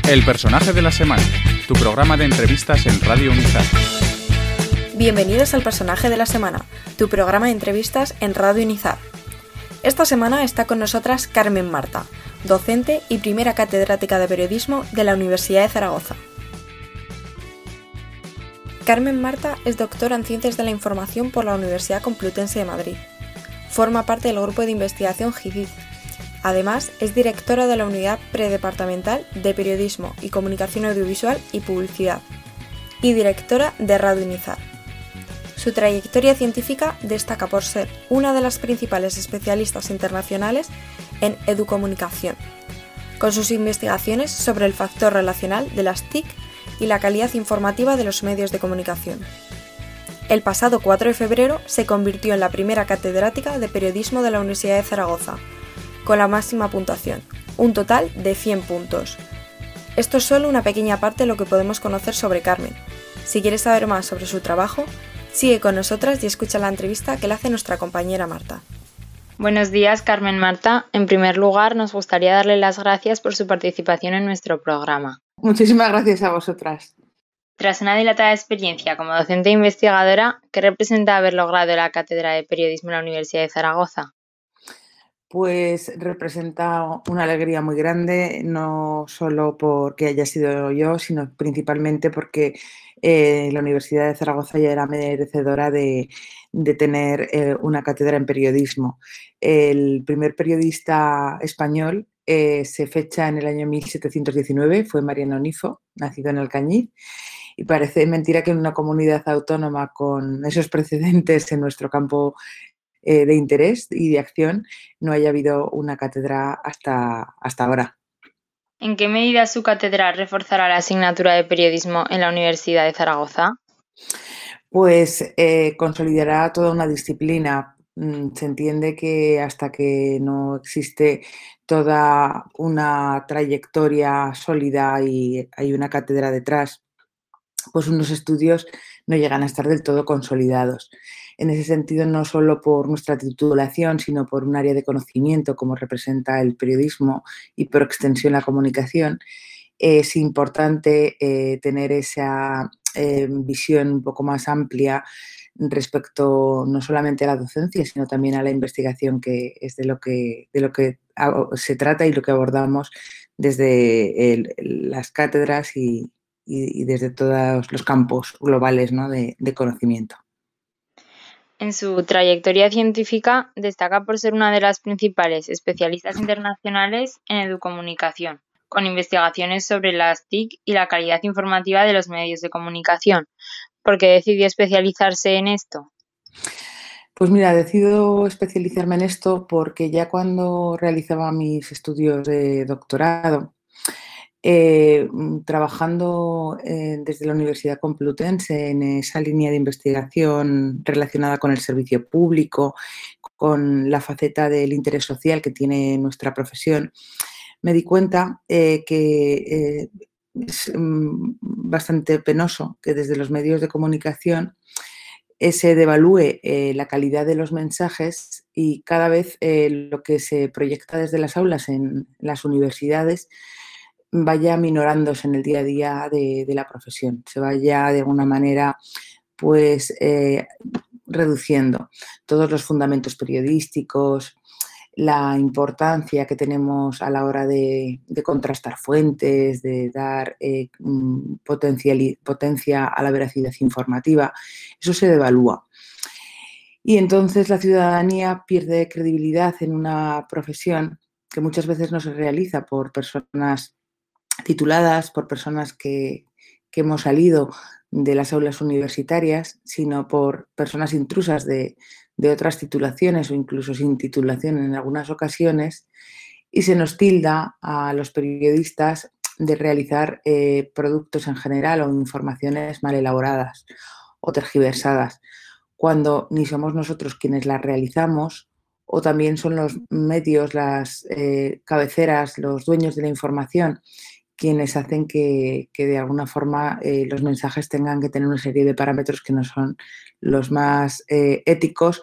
El personaje de la semana, tu programa de entrevistas en Radio Unizar. Bienvenidos al personaje de la semana, tu programa de entrevistas en Radio Unizar. Esta semana está con nosotras Carmen Marta, docente y primera catedrática de periodismo de la Universidad de Zaragoza. Carmen Marta es doctora en Ciencias de la Información por la Universidad Complutense de Madrid. Forma parte del grupo de investigación GIDID. Además, es directora de la Unidad Predepartamental de Periodismo y Comunicación Audiovisual y Publicidad y directora de Radio Unizar. Su trayectoria científica destaca por ser una de las principales especialistas internacionales en educomunicación, con sus investigaciones sobre el factor relacional de las TIC y la calidad informativa de los medios de comunicación. El pasado 4 de febrero se convirtió en la primera catedrática de periodismo de la Universidad de Zaragoza, con la máxima puntuación, un total de 100 puntos. Esto es solo una pequeña parte de lo que podemos conocer sobre Carmen. Si quieres saber más sobre su trabajo, sigue con nosotras y escucha la entrevista que le hace nuestra compañera Marta. Buenos días, Carmen Marta. En primer lugar, nos gustaría darle las gracias por su participación en nuestro programa. Muchísimas gracias a vosotras. Tras una dilatada experiencia como docente e investigadora, ¿qué representa haber logrado la cátedra de periodismo en la Universidad de Zaragoza? Pues representa una alegría muy grande, no solo porque haya sido yo, sino principalmente porque la Universidad de Zaragoza ya era merecedora de tener una cátedra en periodismo. El primer periodista español se fecha en el año 1719, fue Mariano Nifo, nacido en Alcañiz, y parece mentira que en una comunidad autónoma con esos precedentes en nuestro campo de interés y de acción no haya habido una cátedra hasta ahora. ¿En qué medida su cátedra reforzará la asignatura de periodismo en la Universidad de Zaragoza? Pues consolidará toda una disciplina. Se entiende que hasta que no existe toda una trayectoria sólida y hay una cátedra detrás, pues unos estudios no llegan a estar del todo consolidados. En ese sentido, no solo por nuestra titulación, sino por un área de conocimiento como representa el periodismo y por extensión la comunicación, es importante tener esa visión un poco más amplia respecto no solamente a la docencia, sino también a la investigación, que es de lo que se trata y lo que abordamos desde las cátedras y desde todos los campos globales, ¿no?, de conocimiento. En su trayectoria científica destaca por ser una de las principales especialistas internacionales en educomunicación, con investigaciones sobre las TIC y la calidad informativa de los medios de comunicación. ¿Por qué decidió especializarse en esto? Pues mira, decido especializarme en esto porque ya cuando realizaba mis estudios de doctorado, trabajando desde la Universidad Complutense en esa línea de investigación relacionada con el servicio público, con la faceta del interés social que tiene nuestra profesión, me di cuenta que es bastante penoso que desde los medios de comunicación se devalúe la calidad de los mensajes y cada vez lo que se proyecta desde las aulas en las universidades vaya minorándose en el día a día de la profesión, se vaya de alguna manera pues reduciendo todos los fundamentos periodísticos, la importancia que tenemos a la hora de contrastar fuentes, de dar potencia a la veracidad informativa, eso se devalúa. Y entonces la ciudadanía pierde credibilidad en una profesión que muchas veces no se realiza por personas tituladas, por personas que hemos salido de las aulas universitarias, sino por personas intrusas de otras titulaciones o incluso sin titulación en algunas ocasiones, y se nos tilda a los periodistas de realizar productos en general o informaciones mal elaboradas o tergiversadas, cuando ni somos nosotros quienes las realizamos, o también son los medios, las cabeceras, los dueños de la información, quienes hacen que de alguna forma los mensajes tengan que tener una serie de parámetros que no son los más éticos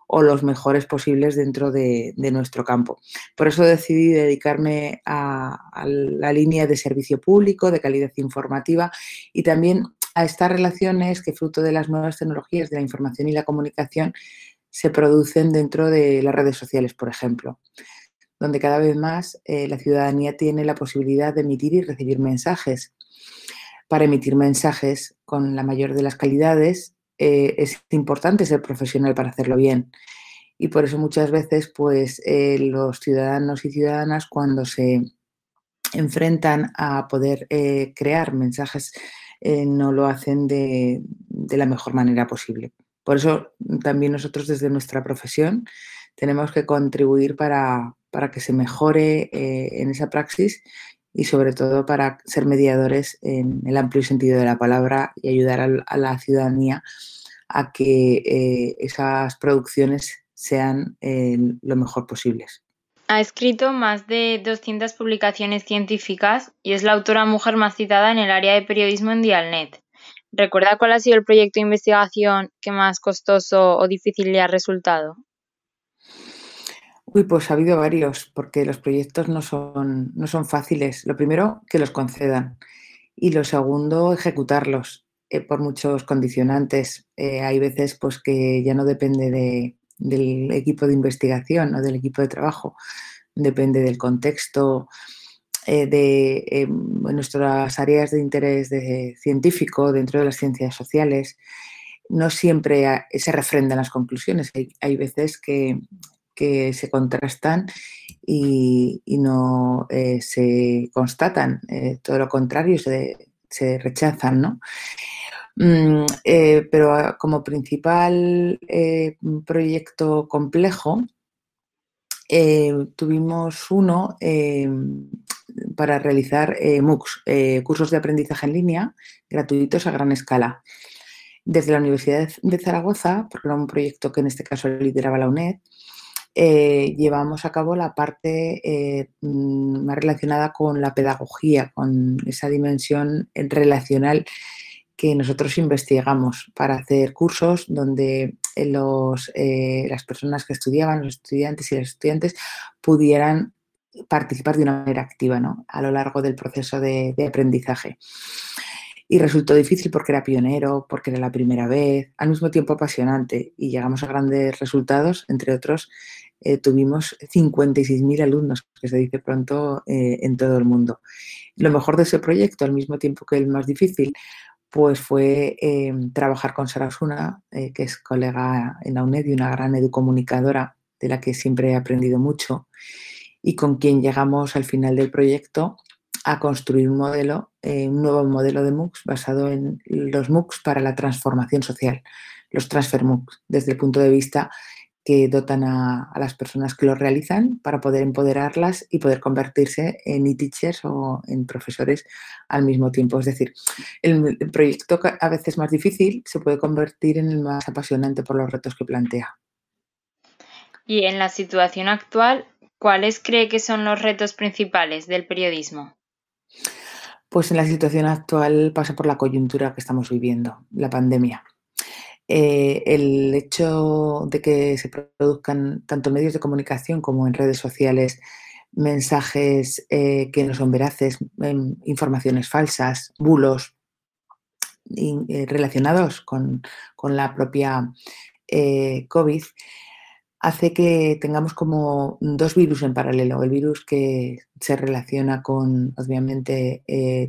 o los mejores posibles dentro de nuestro campo. Por eso decidí dedicarme a la línea de servicio público, de calidad informativa y también a estas relaciones que, fruto de las nuevas tecnologías de la información y la comunicación, se producen dentro de las redes sociales, por ejemplo, donde cada vez más la ciudadanía tiene la posibilidad de emitir y recibir mensajes. Para emitir mensajes con la mayor de las calidades es importante ser profesional para hacerlo bien. Y por eso muchas veces pues, los ciudadanos y ciudadanas, cuando se enfrentan a poder crear mensajes, no lo hacen de la mejor manera posible. Por eso también nosotros desde nuestra profesión tenemos que contribuir para que se mejore en esa praxis y sobre todo para ser mediadores en el amplio sentido de la palabra y ayudar a la ciudadanía a que esas producciones sean lo mejor posibles. Ha escrito más de 200 publicaciones científicas y es la autora mujer más citada en el área de periodismo en Dialnet. ¿Recuerda cuál ha sido el proyecto de investigación que más costoso o difícil le ha resultado? Pues ha habido varios, porque los proyectos no son fáciles. Lo primero, que los concedan. Y lo segundo, ejecutarlos por muchos condicionantes. Hay veces pues, que ya no depende del equipo de investigación o del equipo de trabajo, depende del contexto, de nuestras áreas de interés científico dentro de las ciencias sociales. No siempre se refrendan las conclusiones. Hay veces que se contrastan y no se constatan, todo lo contrario, se rechazan, ¿no? Pero como principal proyecto complejo, tuvimos uno para realizar MOOCs, cursos de aprendizaje en línea gratuitos a gran escala. Desde la Universidad de Zaragoza, porque era un proyecto que en este caso lideraba la UNED, llevamos a cabo la parte más relacionada con la pedagogía, con esa dimensión relacional que nosotros investigamos para hacer cursos donde las personas que estudiaban, los estudiantes y las estudiantes, pudieran participar de una manera activa, ¿no?, a lo largo del proceso de aprendizaje. Y resultó difícil porque era pionero, porque era la primera vez, al mismo tiempo apasionante, y llegamos a grandes resultados. Entre otros, tuvimos 56.000 alumnos, que se dice pronto, en todo el mundo. Lo mejor de ese proyecto, al mismo tiempo que el más difícil, pues fue trabajar con Sara Osuna, que es colega en la UNED y una gran educomunicadora de la que siempre he aprendido mucho, y con quien llegamos al final del proyecto a construir un nuevo modelo de MOOCs basado en los MOOCs para la transformación social, los transfer MOOCs, desde el punto de vista que dotan a las personas que lo realizan para poder empoderarlas y poder convertirse en e-teachers o en profesores al mismo tiempo. Es decir, el proyecto a veces más difícil se puede convertir en el más apasionante por los retos que plantea. Y en la situación actual, ¿cuáles cree que son los retos principales del periodismo? Pues en la situación actual pasa por la coyuntura que estamos viviendo, la pandemia. El hecho de que se produzcan tanto en medios de comunicación como en redes sociales mensajes que no son veraces, informaciones falsas, bulos relacionados con la propia COVID, hace que tengamos como dos virus en paralelo. El virus que se relaciona con, obviamente,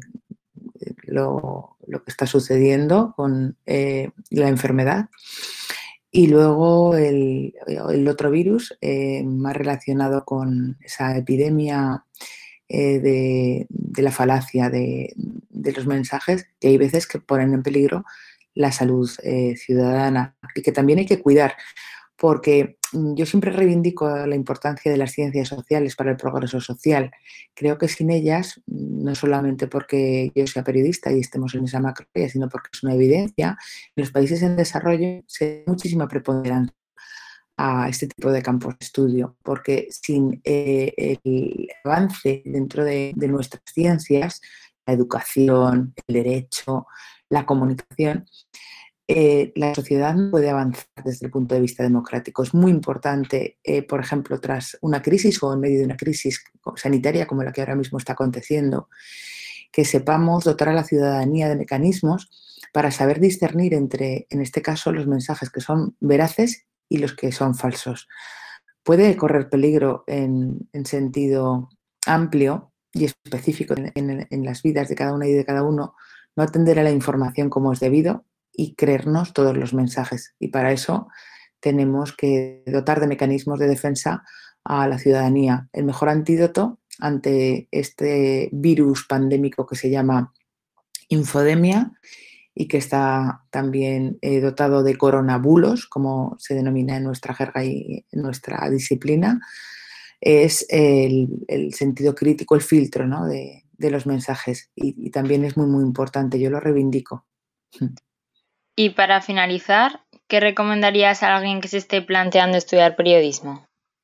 lo que está sucediendo con la enfermedad, y luego el otro virus más relacionado con esa epidemia de la falacia de los mensajes, que hay veces que ponen en peligro la salud ciudadana y que también hay que cuidar, porque yo siempre reivindico la importancia de las ciencias sociales para el progreso social. Creo que sin ellas, no solamente porque yo sea periodista y estemos en esa macroárea, sino porque es una evidencia, en los países en desarrollo se da muchísima preponderancia a este tipo de campos de estudio, porque sin el avance dentro de nuestras ciencias, la educación, el derecho, la comunicación, la sociedad no puede avanzar desde el punto de vista democrático. Es muy importante, por ejemplo, tras una crisis o en medio de una crisis sanitaria como la que ahora mismo está aconteciendo, que sepamos dotar a la ciudadanía de mecanismos para saber discernir entre, en este caso, los mensajes que son veraces y los que son falsos. Puede correr peligro en sentido amplio y específico en las vidas de cada una y de cada uno no atender a la información como es debido y creernos todos los mensajes. Y para eso tenemos que dotar de mecanismos de defensa a la ciudadanía. El mejor antídoto ante este virus pandémico que se llama infodemia y que está también dotado de coronabulos, como se denomina en nuestra jerga y en nuestra disciplina, es el sentido crítico, el filtro, ¿no?, de los mensajes. Y también es muy, muy importante, yo lo reivindico. Y para finalizar, ¿qué recomendarías a alguien que se esté planteando estudiar periodismo?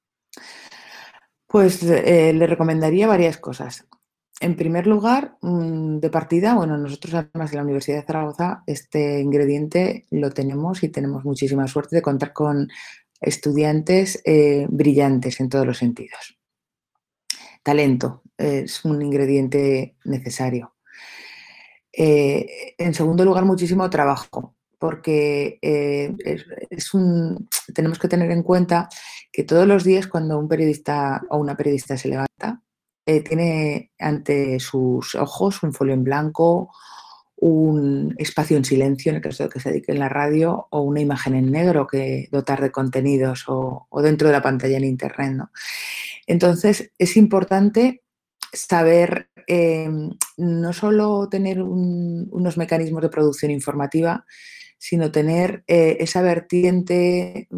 Pues le recomendaría varias cosas. En primer lugar, de partida, bueno, nosotros además de la Universidad de Zaragoza, este ingrediente lo tenemos y tenemos muchísima suerte de contar con estudiantes brillantes en todos los sentidos. Talento es un ingrediente necesario. En segundo lugar, muchísimo trabajo, porque tenemos que tener en cuenta que todos los días cuando un periodista o una periodista se levanta, tiene ante sus ojos un folio en blanco, un espacio en silencio, en el caso de que se dedique en la radio, o una imagen en negro que dotar de contenidos o dentro de la pantalla en internet, ¿no? Entonces, es importante saber no solo tener unos mecanismos de producción informativa, sino tener esa vertiente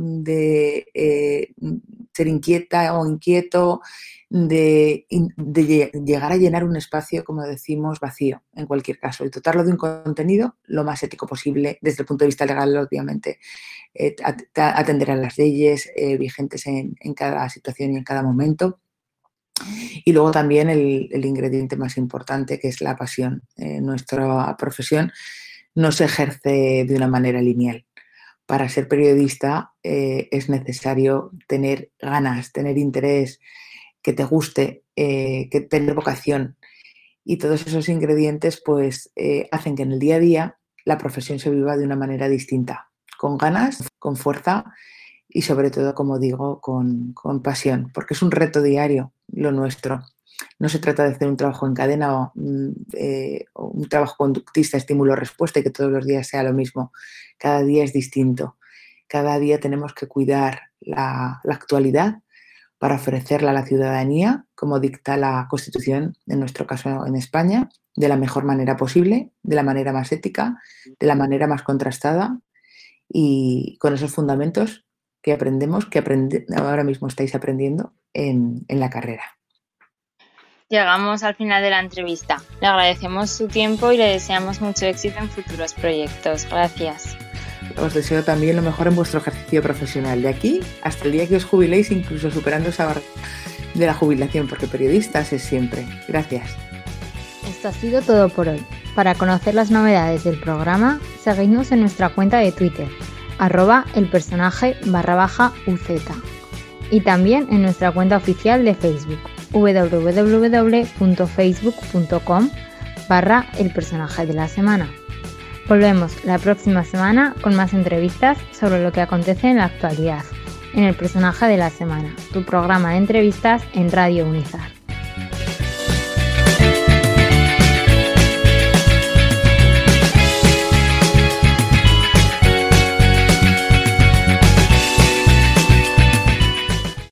de ser inquieta o inquieto, de llegar a llenar un espacio, como decimos, vacío, en cualquier caso, y dotarlo de un contenido lo más ético posible, desde el punto de vista legal, obviamente, atender a las leyes vigentes en cada situación y en cada momento. Y luego también el ingrediente más importante, que es la pasión. Nuestra profesión no se ejerce de una manera lineal. Para ser periodista es necesario tener ganas, tener interés, que te guste, que tener vocación. Y todos esos ingredientes pues hacen que en el día a día la profesión se viva de una manera distinta, con ganas, con fuerza y sobre todo, como digo, con pasión, porque es un reto diario lo nuestro. No se trata de hacer un trabajo en cadena o un trabajo conductista, estímulo-respuesta y que todos los días sea lo mismo. Cada día es distinto. Cada día tenemos que cuidar la actualidad para ofrecerla a la ciudadanía, como dicta la Constitución, en nuestro caso en España, de la mejor manera posible, de la manera más ética, de la manera más contrastada y con esos fundamentos que ahora mismo estáis aprendiendo en la carrera. Llegamos al final de la entrevista. Le agradecemos su tiempo y le deseamos mucho éxito en futuros proyectos. Gracias. Os deseo también lo mejor en vuestro ejercicio profesional, de aquí hasta el día que os jubiléis, incluso superando esa barrera de la jubilación, porque periodistas es siempre. Gracias. Esto ha sido todo por hoy. Para conocer las novedades del programa, seguidnos en nuestra cuenta de Twitter, @elpersonaje_UZ, y también en nuestra cuenta oficial de Facebook, www.facebook.com/elpersonaje de la semana. Volvemos la próxima semana con más entrevistas sobre lo que acontece en la actualidad, en El Personaje de la Semana, tu programa de entrevistas en Radio Unizar.